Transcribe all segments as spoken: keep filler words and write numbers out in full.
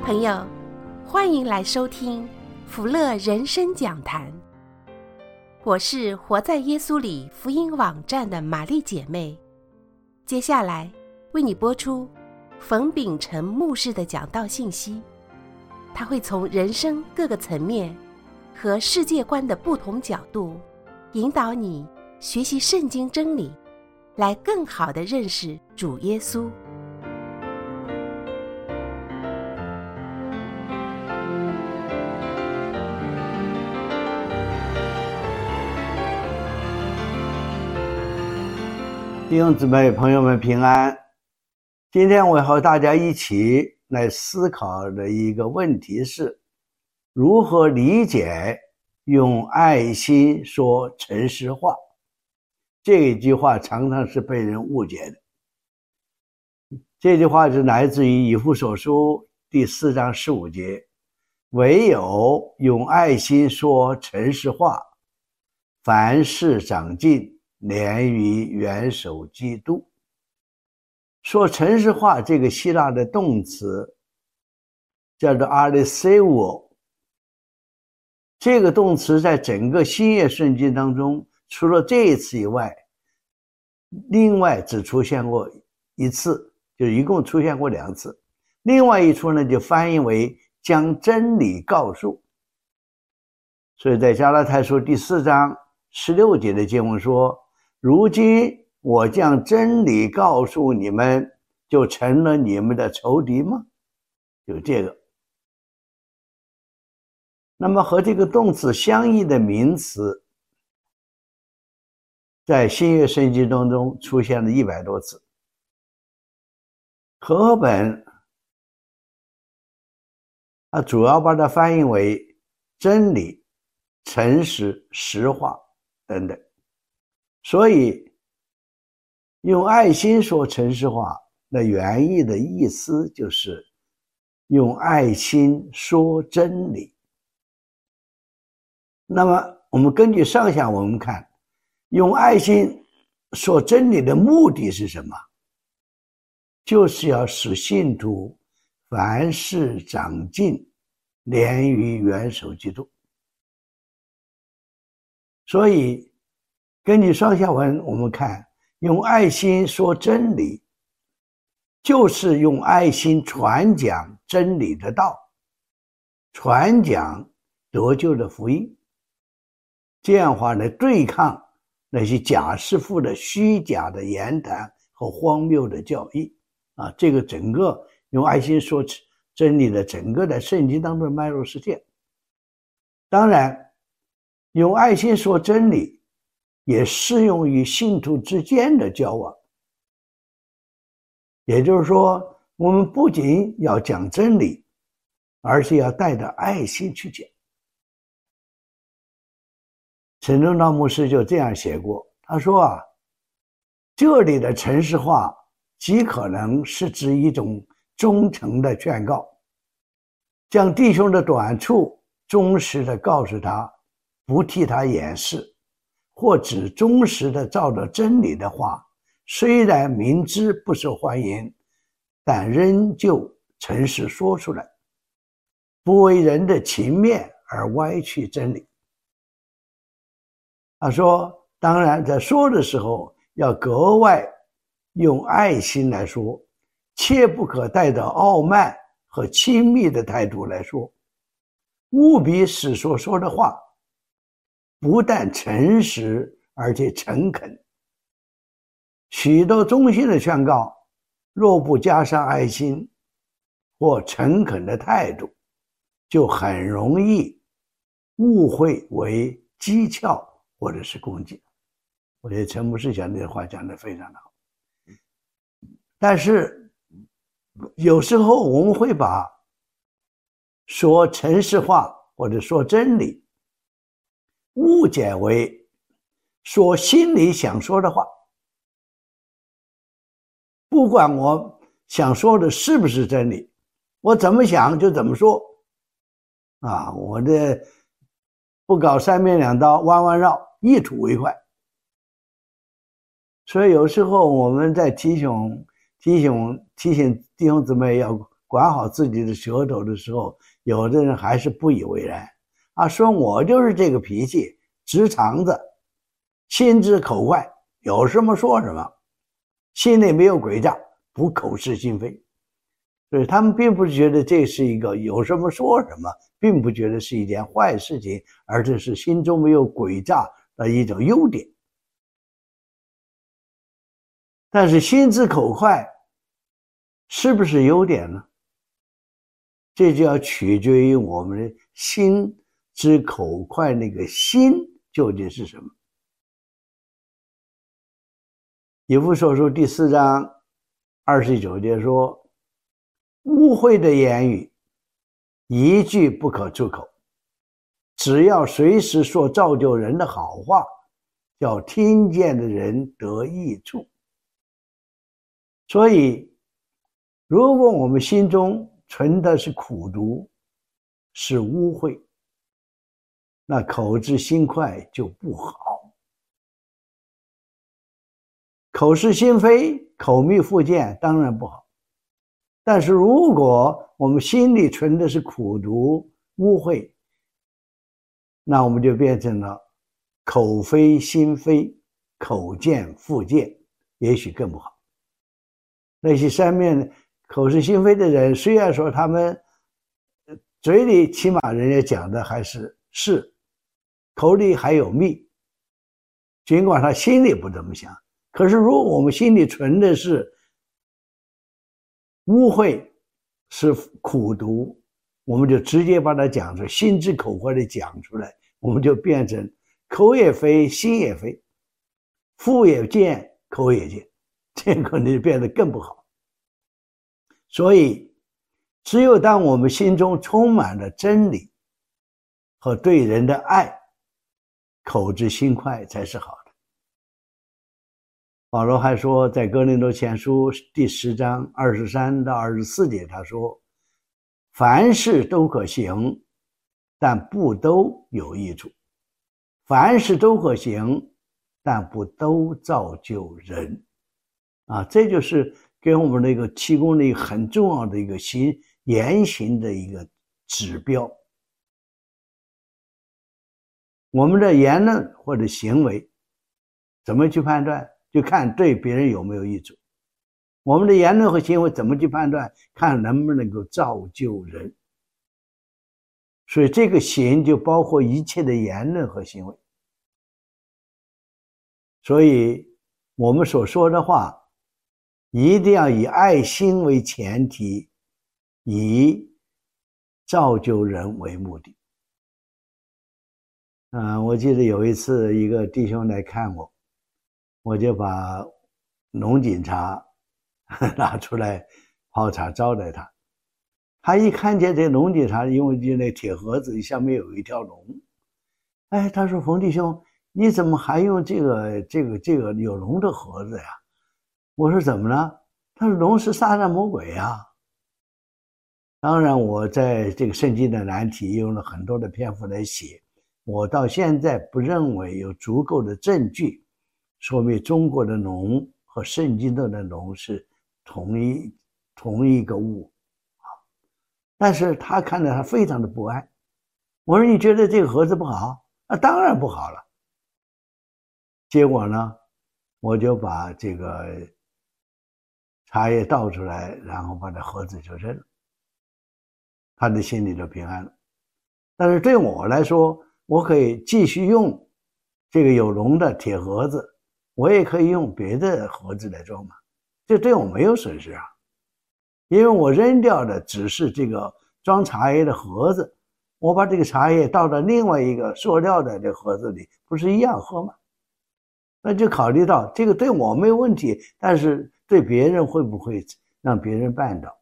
朋友，欢迎来收听福乐人生讲坛。我是活在耶稣里福音网站的玛丽姐妹，接下来为你播出冯秉成牧师的讲道信息。他会从人生各个层面和世界观的不同角度，引导你学习圣经真理，来更好地认识主耶稣。 弟兄姊妹朋友们平安。今天我和大家一起来思考的一个问题是，如何理解用爱心说诚实话。这一句话常常是被人误解的。这句话是来自于以弗所书第四章十五节，唯有用爱心说诚实话，凡事长进，连于元首基督。说诚实话这个希腊的动词叫做 aletheio， 这个动词在整个新约圣经当中，除了这一次以外，另外只出现过一次，就一共出现过两次。另外一处呢，就翻译为将真理告诉。所以在加拉太书第四章十六节的经文说，如今我将真理告诉你们，就成了你们的仇敌吗？就这个。那么和这个动词相异的名词，在新约圣经当中出现了一百多次。和合本它主要把它翻译为真理、诚实、实话等等。所以用爱心说诚实话的原意的意思就是用爱心说真理。那么我们根据上下文看，用爱心说真理的目的是什么？就是要使信徒凡事长进，连于元首基督。所以根据上下文我们看，用爱心说真理，就是用爱心传讲真理的道，传讲得救的福音，这样的话来对抗那些假师傅的虚假的言谈和荒谬的教义啊！这个整个用爱心说真理的整个在圣经当中的脉络是这样。当然，用爱心说真理也适用于信徒之间的交往。也就是说，我们不仅要讲真理，而且要带着爱心去讲。陈忠道牧师就这样写过，他说啊，这里的诚实话极可能是指一种忠诚的劝告，将弟兄的短处忠实地告诉他，不替他掩饰，或只忠实地照着真理的话，虽然明知不受欢迎，但仍旧诚实说出来，不为人的情面而歪曲真理。他说，当然在说的时候要格外用爱心来说，切不可带着傲慢和亲密的态度来说，务必使所说的话不但诚实，而且诚恳。许多忠心的劝告，若不加上爱心或诚恳的态度，就很容易误会为讥诮或者是攻击。我觉得陈牧师讲这话讲得非常的好。但是有时候我们会把说诚实话或者说真理误解为说心里想说的话，不管我想说的是不是真理，我怎么想就怎么说啊！我这不搞三面两刀弯弯绕，一吐为快。所以有时候我们在提醒提醒提醒弟兄姊妹要管好自己的舌头的时候，有的人还是不以为然啊，说我就是这个脾气，直肠子，心直口快，有什么说什么，心里没有诡诈，不口是心非。所以他们并不是觉得这是一个有什么说什么，并不觉得是一件坏事情，而这是心中没有诡诈的一种优点。但是心直口快是不是优点呢？这就要取决于我们的心直口快，那个心究竟是什么。以弗所书第四章二十九节说，污秽的言语一句不可出口，只要随时说造就人的好话，叫听见的人得益处。所以如果我们心中存的是苦毒，是污秽，那口直心快就不好。口是心非，口蜜腹剑当然不好。但是如果我们心里存的是苦毒污秽，那我们就变成了口非心非，口剑腹剑，也许更不好。那些三面口是心非的人，虽然说他们嘴里起码人家讲的还是是，口里还有蜜，尽管他心里不这么想，可是如果我们心里存的是污秽，是苦毒，我们就直接把它讲出，心直口快的讲出来，我们就变成口也非，心也非，腹也贱，口也贱，这个就变得更不好。所以只有当我们心中充满了真理和对人的爱，口直心快才是好的。保罗还说，在哥林多前书第十章二十三到二十四节，他说，凡事都可行，但不都有益处；凡事都可行，但不都造就人。啊，这就是给我们那个提供了一个很重要的一个行言行的一个指标。我们的言论或者行为怎么去判断，就看对别人有没有益处。我们的言论和行为怎么去判断，看能不能够造就人。所以这个行就包括一切的言论和行为。所以我们所说的话一定要以爱心为前提，以造就人为目的。嗯，我记得有一次一个弟兄来看我，我就把龙井茶拿出来泡茶招待他。他一看见这龙井茶，因为就那铁盒子下面有一条龙，哎，他说冯弟兄，你怎么还用这个这个这个有龙的盒子呀？我说怎么了？他说龙是撒旦魔鬼呀。当然我在这个圣经的难题用了很多的篇幅来写，我到现在不认为有足够的证据说明中国的龙和圣经中的龙是同一同一个物。但是他看到他非常的不安。我说你觉得这个盒子不好？啊，当然不好了。结果呢，我就把这个茶叶倒出来，然后把这盒子就扔了，他的心里就平安了。但是对我来说，我可以继续用这个有龙的铁盒子，我也可以用别的盒子来装嘛，这对我没有损失啊。因为我扔掉的只是这个装茶叶的盒子，我把这个茶叶倒到另外一个塑料的这盒子里，不是一样喝吗？那就考虑到这个对我没有问题，但是对别人会不会让别人绊倒？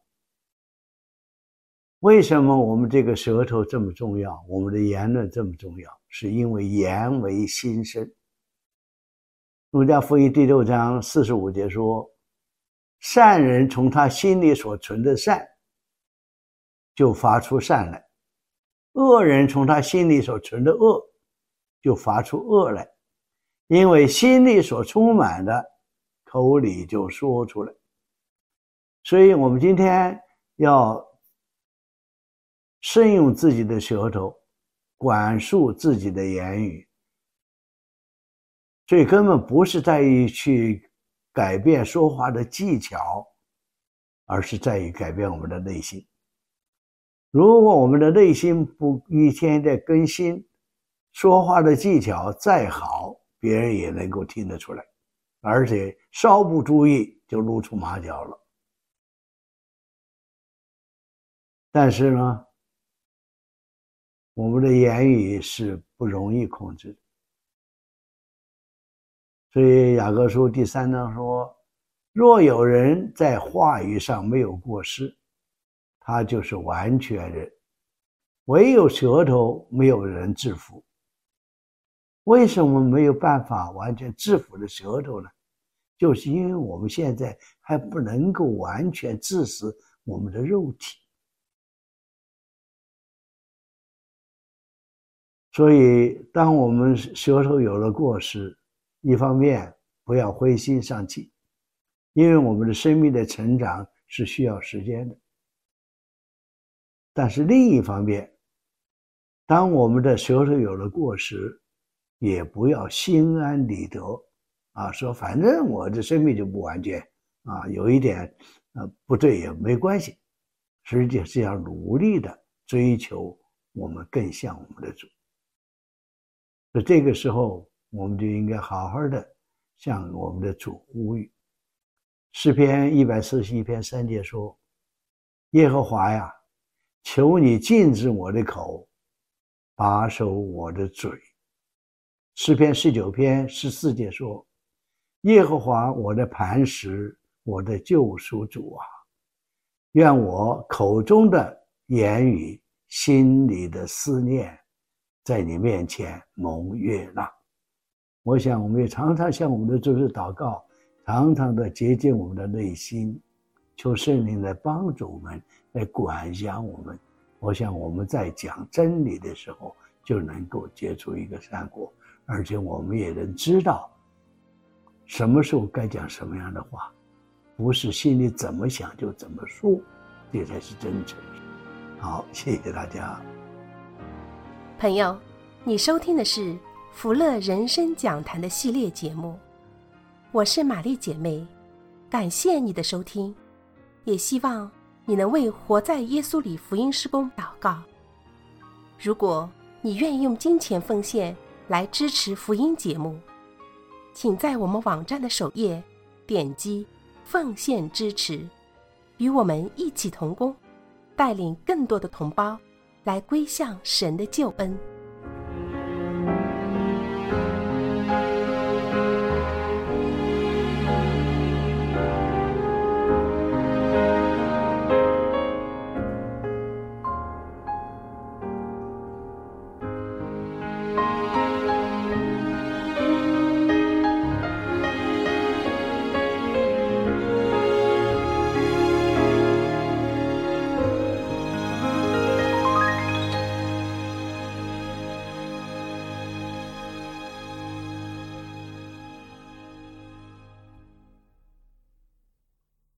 为什么我们这个舌头这么重要，我们的言论这么重要？是因为言为心声。路加福音第六章四十五节说，善人从他心里所存的善就发出善来，恶人从他心里所存的恶就发出恶来，因为心里所充满的口里就说出来。所以我们今天要慎用自己的舌头，管束自己的言语。所以根本不是在于去改变说话的技巧，而是在于改变我们的内心。如果我们的内心不一天在更新，说话的技巧再好，别人也能够听得出来，而且稍不注意就露出马脚了。但是呢，我们的言语是不容易控制的。所以雅各书第三章说，若有人在话语上没有过失，他就是完全人，唯有舌头没有人制服。为什么没有办法完全制服的舌头呢？就是因为我们现在还不能够完全治死我们的肉体。所以当我们舌头有了过失，一方面不要灰心丧气，因为我们的生命的成长是需要时间的。但是另一方面，当我们的舌头有了过失，也不要心安理得啊，说反正我的生命就不完全啊，有一点呃不对也没关系。实际是要努力的追求我们更像我们的主。所以这个时候我们就应该好好的向我们的主呼吁。诗篇一百四十一篇三节说，耶和华呀，求你禁止我的口，把守我的嘴。诗篇十九篇十四节说，耶和华我的磐石，我的救赎主啊，愿我口中的言语，心里的思念，在你面前蒙悦纳。我想我们也常常向我们的主祷告，常常的洁净我们的内心，求圣灵来帮助我们，来管辖我们。我想我们在讲真理的时候，就能够结出一个善果，而且我们也能知道什么时候该讲什么样的话，不是心里怎么想就怎么说，这才是真诚。好，谢谢大家。 朋友，你收听的是福乐人生讲坛的系列节目，我是玛丽姐妹，感谢你的收听，也希望你能为活在耶稣里福音事工祷告。如果你愿意用金钱奉献来支持福音节目，请在我们网站的首页点击奉献支持，与我们一起同工，带领更多的同胞来归向神的救恩。